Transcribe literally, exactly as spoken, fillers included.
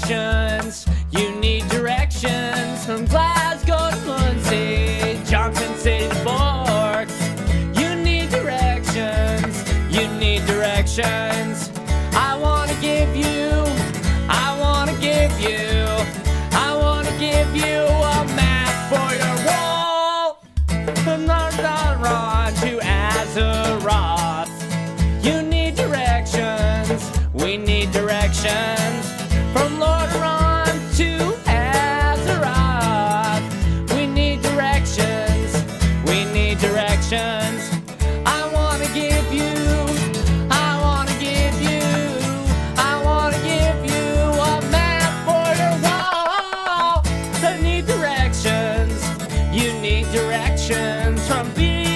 directions. You need directions from Glasgow to Muncie, Johnson City to Forks. You need directions. You need directions. I want to give you, I want to give you, I want to give you a map for your wall. From Nardaron to Azeroth. You need directions. We need directions. From Lordaeron to Azeroth. We need directions. We need directions. I want to give you, I want to give you, I want to give you a map for your wall. I need directions. You need directions from B